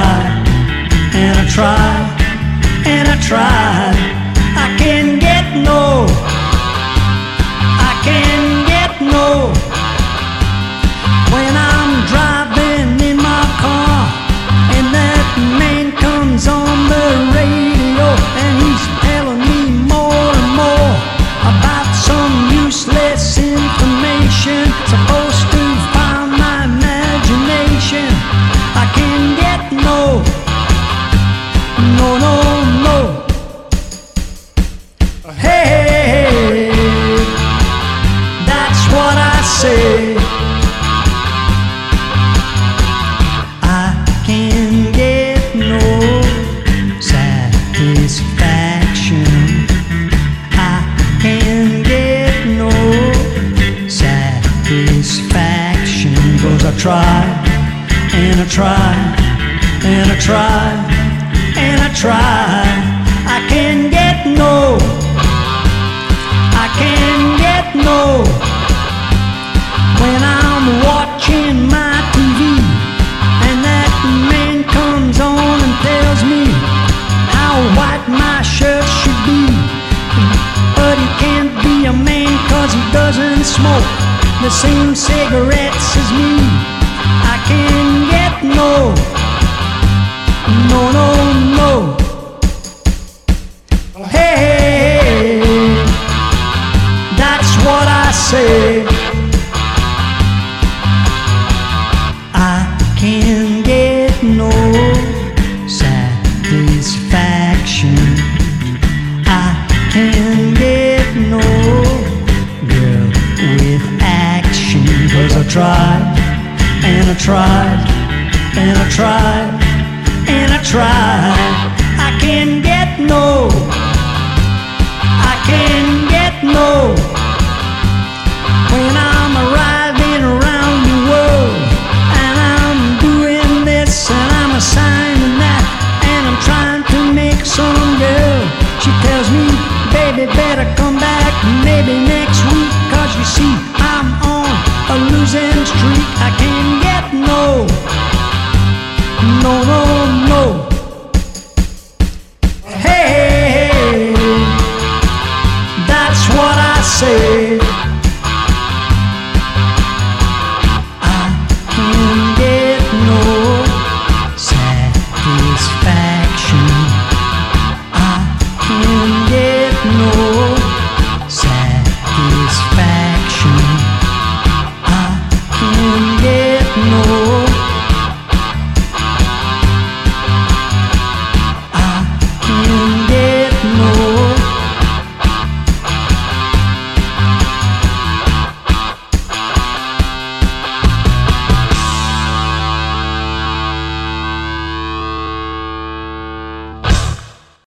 tried, and I tried, and I tried. I can't get no, I can't get no. When I'm driving in my car and that man comes on the radio and he's telling me more and more about some useless information supposed to find my imagination, I can't get no, no, no, no. Hey, that's what I say. I can't get no satisfaction. I can't get no satisfaction. 'Cause I tried, and I tried, and I tried, and I tried. I can't get no, I can't get no. When I'm watching my TV and that man comes on and tells me how white my shirt should be, but he can't be a man 'cause he doesn't smoke the same cigarettes as me. I can't get no, no, no, no. Hey, that's what I say. I can't get no satisfaction. I can't get no girl with action. 'Cause I tried, and I tried, and I tried, and I tried. I can't get no, I can't get no. When I'm riding around the world and I'm doing this and I'm assigning that and I'm trying to make some girl, she tells me, baby, better come back maybe next week, 'cause you see I'm on a losing streak. I can't get no, no, no, no.